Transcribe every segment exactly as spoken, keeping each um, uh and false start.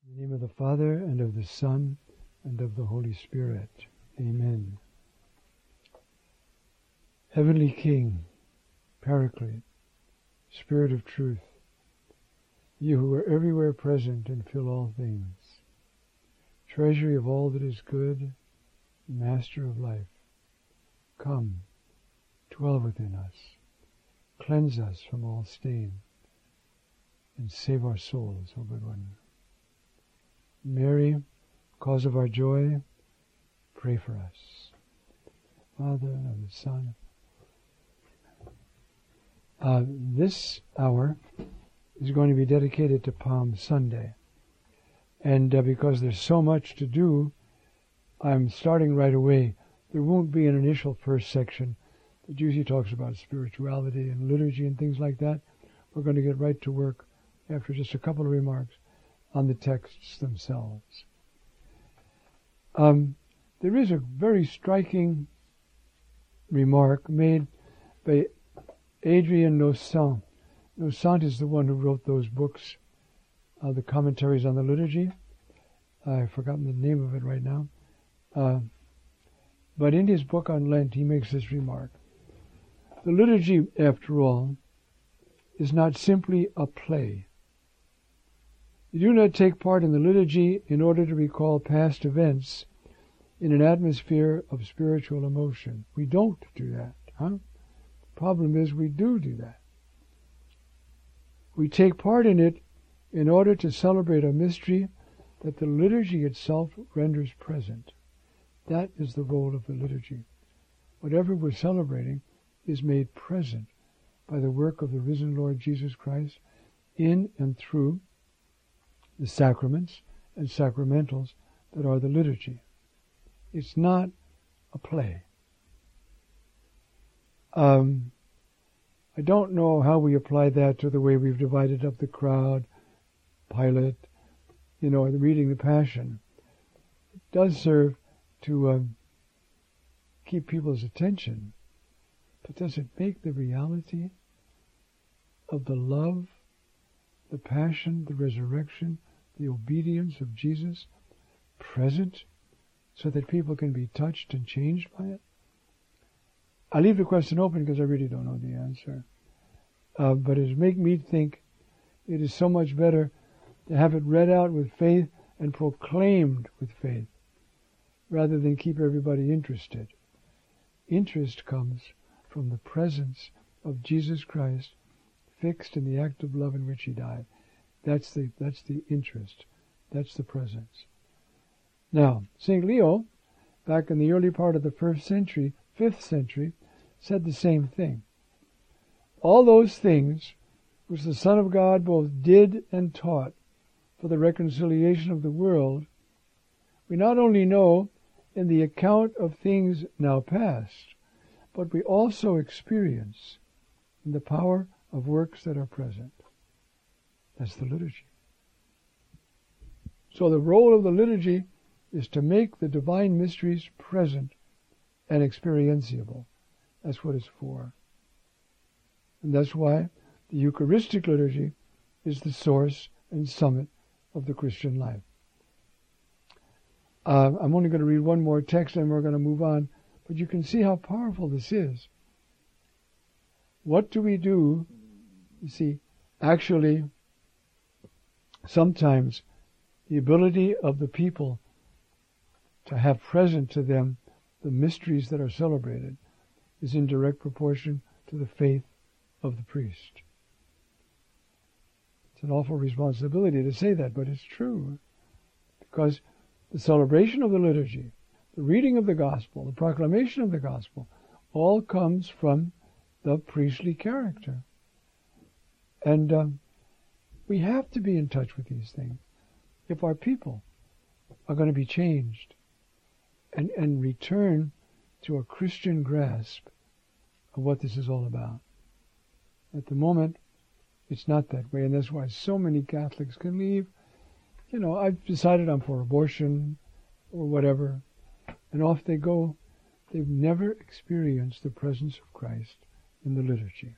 In the name of the Father, and of the Son, and of the Holy Spirit. Amen. Heavenly King, Paraclete, Spirit of Truth, you who are everywhere present and fill all things, treasury of all that is good, Master of life, come, dwell within us, cleanse us from all stain, and save our souls, O good one. Mary, cause of our joy, pray for us. Father, and of the Son. Uh, this hour is going to be dedicated to Palm Sunday. And uh, because there's so much to do, I'm starting right away. There won't be an initial first section that usually talks about spirituality and liturgy and things like that. We're going to get right to work after just a couple of remarks on the texts themselves. Um, there is a very striking remark made by Adrian Nosant. Nosant is the one who wrote those books, uh, the commentaries on the liturgy. I've forgotten the name of it right now. Uh, but in his book on Lent, he makes this remark. The liturgy, after all, is not simply a play. You do not take part in the liturgy in order to recall past events in an atmosphere of spiritual emotion. We don't do that. Huh? The problem is we do do that. We take part in it in order to celebrate a mystery that the liturgy itself renders present. That is the role of the liturgy. Whatever we're celebrating is made present by the work of the risen Lord Jesus Christ in and through the sacraments and sacramentals that are the liturgy. It's not a play. Um, I don't know how we apply that to the way we've divided up the crowd, Pilate, you know, reading the Passion. It does serve to um, keep people's attention, but does it make the reality of the love, the passion, the resurrection, the obedience of Jesus present so that people can be touched and changed by it? I leave the question open because I really don't know the answer. Uh, but it makes me think it is so much better to have it read out with faith and proclaimed with faith rather than keep everybody interested. Interest comes from the presence of Jesus Christ fixed in the act of love in which he died. That's the that's the interest. That's the presence. Now, Saint Leo, back in the early part of the first century, fifth century, said the same thing. All those things which the Son of God both did and taught for the reconciliation of the world, we not only know in the account of things now past, but we also experience in the power of works that are present. That's the liturgy. So the role of the liturgy is to make the divine mysteries present and experientiable. That's what it's for. And that's why the Eucharistic liturgy is the source and summit of the Christian life. Uh, I'm only going to read one more text and we're going to move on, but you can see how powerful this is. What do we do? You see, actually, sometimes the ability of the people to have present to them the mysteries that are celebrated is in direct proportion to the faith of the priest. It's an awful responsibility to say that, but it's true. Because the celebration of the liturgy, the reading of the gospel, the proclamation of the gospel, all comes from the priestly character. And um, we have to be in touch with these things if our people are going to be changed and, and return to a Christian grasp of what this is all about. At the moment, it's not that way, and that's why so many Catholics can leave. You know, I've decided I'm for abortion or whatever, and off they go. They've never experienced the presence of Christ in the liturgy.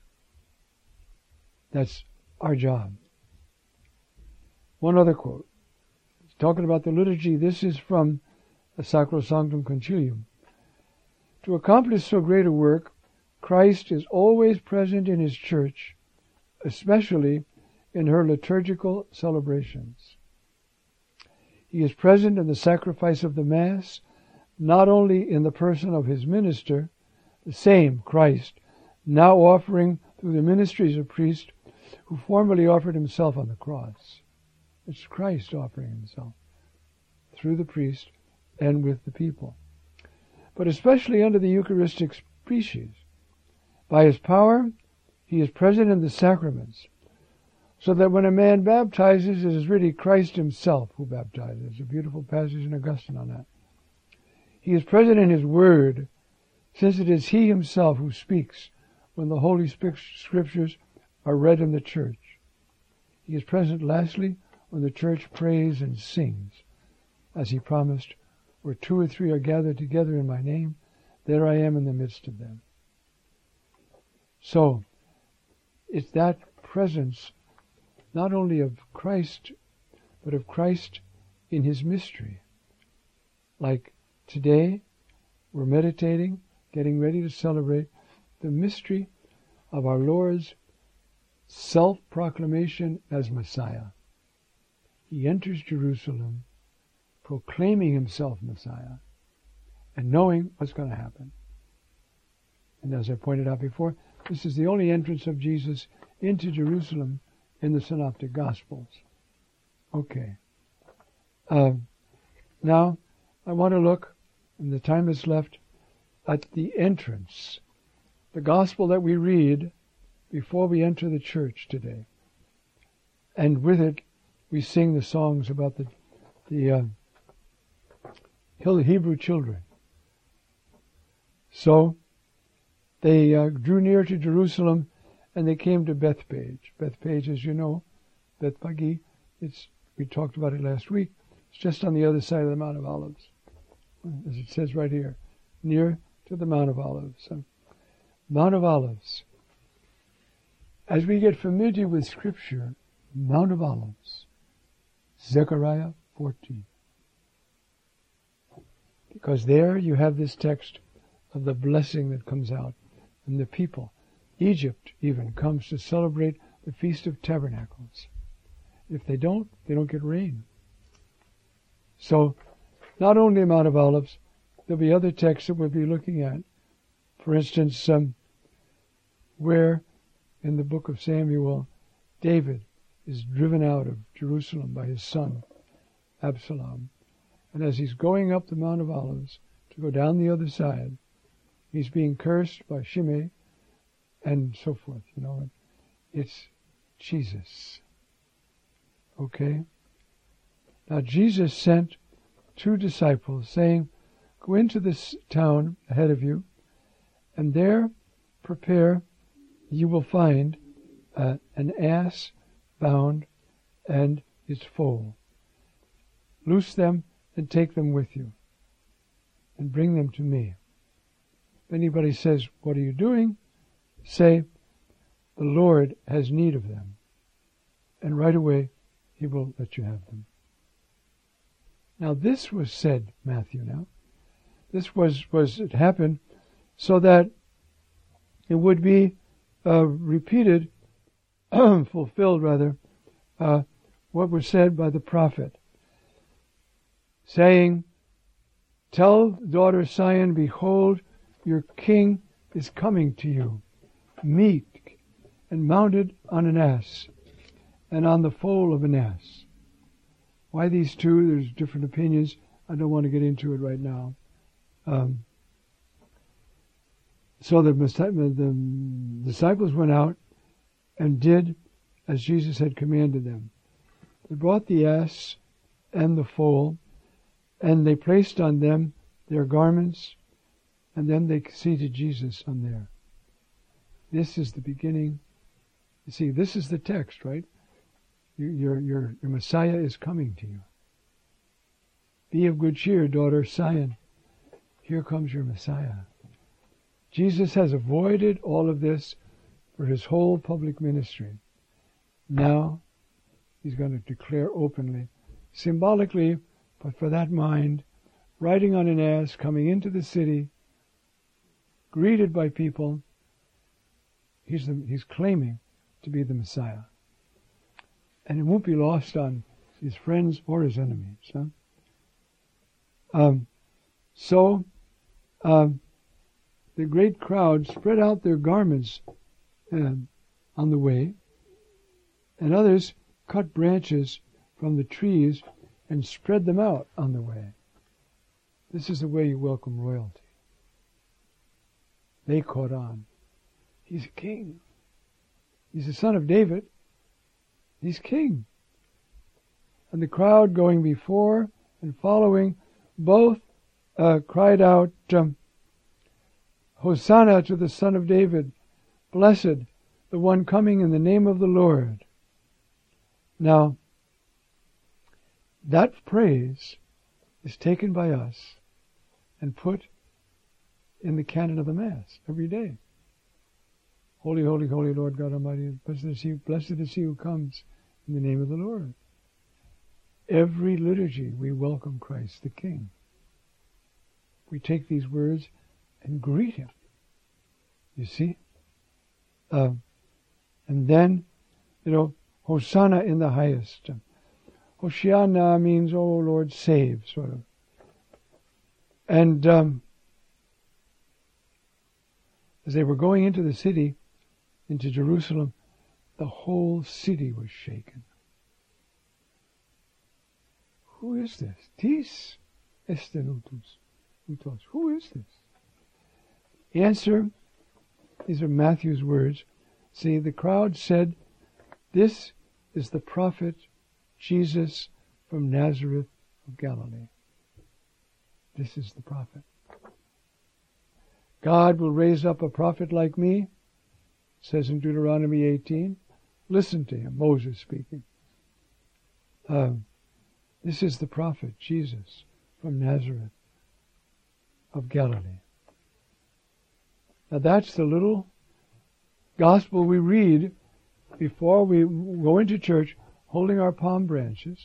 That's our job. One other quote. talking about the liturgy. This is from the Sacrosanctum Concilium. To accomplish so great a work, Christ is always present in his church, especially in her liturgical celebrations. He is present in the sacrifice of the Mass, not only in the person of his minister, the same Christ, now offering through the ministries of priest, who formerly offered himself on the cross. It's Christ offering himself through the priest and with the people. But especially under the Eucharistic species. By his power, he is present in the sacraments, so that when a man baptizes, it is really Christ himself who baptizes. There's a beautiful passage in Augustine on that. He is present in his word, since it is he himself who speaks when the Holy Scriptures are read in the church. He is present, lastly, when the church prays and sings, as he promised, where two or three are gathered together in my name, there I am in the midst of them. So, it's that presence, not only of Christ, but of Christ in his mystery. Like today, we're meditating, getting ready to celebrate the mystery of our Lord's self-proclamation as Messiah. He enters Jerusalem proclaiming himself Messiah and knowing what's going to happen. And as I pointed out before, this is the only entrance of Jesus into Jerusalem in the Synoptic Gospels. Okay. Uh, now, I want to look, in the time that's left, at the entrance, the Gospel that we read before we enter the church today. And with it, we sing the songs about the, the uh, Hebrew children. So, they uh, drew near to Jerusalem, and they came to Bethphage. Bethphage, as you know, Bethphage, it's, we talked about it last week. It's just on the other side of the Mount of Olives, as it says right here, near to the Mount of Olives. So, Mount of Olives. As we get familiar with Scripture, Mount of Olives, Zechariah fourteen. Because there you have this text of the blessing that comes out, and the people, Egypt even, comes to celebrate the Feast of Tabernacles. If they don't, they don't get rain. So, not only Mount of Olives, there'll be other texts that we'll be looking at. For instance, um, where in the book of Samuel, David is driven out of Jerusalem by his son, Absalom. And as he's going up the Mount of Olives to go down the other side, he's being cursed by Shimei and so forth, you know. It's Jesus. Okay? Now Jesus sent two disciples saying, go into this town ahead of you, and there prepare, you will find uh, an ass bound and its foal. Loose them and take them with you, and bring them to me. If anybody says, what are you doing? Say, the Lord has need of them. And right away, he will let you have them. Now this was said, Matthew now, this was, was it happened so that it would be uh, repeated, fulfilled rather, uh, what was said by the prophet, saying, tell daughter Sion, behold, your king is coming to you, meek and mounted on an ass, and on the foal of an ass. Why these two? There's different opinions. I don't want to get into it right now. Um, so the, the disciples went out and did as Jesus had commanded them. They brought the ass and the foal, and they placed on them their garments, and then they seated Jesus on there. This is the beginning. You see, this is the text, right? Your, your, your Messiah is coming to you. Be of good cheer, daughter Sion. Here comes your Messiah. Jesus has avoided all of this for his whole public ministry. Now, he's going to declare openly symbolically, but for that mind, riding on an ass, coming into the city, greeted by people. He's, the, he's claiming to be the Messiah. And it won't be lost on his friends or his enemies. Huh? Um, so, um, the great crowd spread out their garments uh, on the way, and others cut branches from the trees and spread them out on the way. This is the way you welcome royalty. They caught on. He's a king. He's the son of David. He's king. And the crowd going before and following both uh, cried out, um, Hosanna to the Son of David. Blessed the one coming in the name of the Lord. Now, that praise is taken by us and put in the canon of the Mass every day. Holy, holy, holy Lord God Almighty, blessed is he, blessed is he who comes in the name of the Lord. Every liturgy we welcome Christ the King. We take these words and greet him. You see? Uh, and then, you know, Hosanna in the highest. Hoshiana means, oh Lord, save, sort of. And um, as they were going into the city, into Jerusalem, the whole city was shaken. Who is this? Tis estenutus utos. Who is this? Answer, these are Matthew's words. See, the crowd said, this is the prophet Jesus from Nazareth of Galilee. This is the prophet. God will raise up a prophet like me, it says in Deuteronomy eighteen. Listen to him, Moses speaking. Uh, this is the prophet Jesus from Nazareth of Galilee. Now that's the little gospel we read before we go into church, holding our palm branches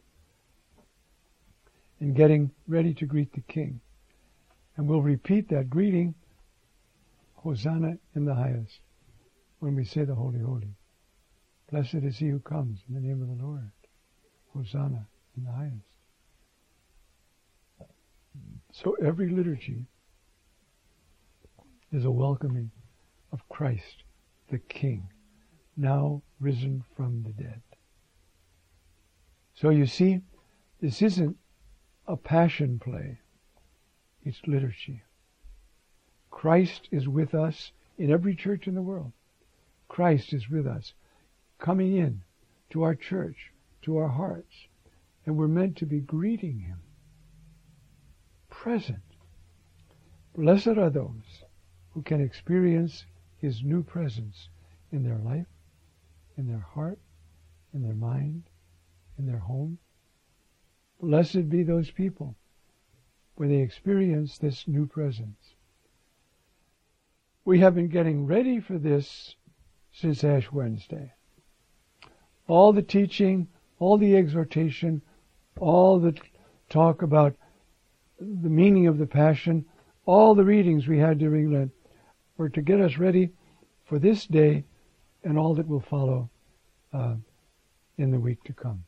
and getting ready to greet the King. And we'll repeat that greeting, Hosanna in the highest, when we say the Holy, Holy. Blessed is he who comes in the name of the Lord. Hosanna in the highest. So every liturgy is a welcoming of Christ, the King, now risen from the dead. So you see, this isn't a passion play. It's liturgy. Christ is with us in every church in the world. Christ is with us, coming in to our church, to our hearts, and we're meant to be greeting him. Present. Blessed are those who can experience his new presence in their life, in their heart, in their mind, in their home. Blessed be those people where they experience this new presence. We have been getting ready for this since Ash Wednesday. All the teaching, all the exhortation, all the talk about the meaning of the Passion, all the readings we had during Lent were to get us ready for this day and all that will follow uh, in the week to come.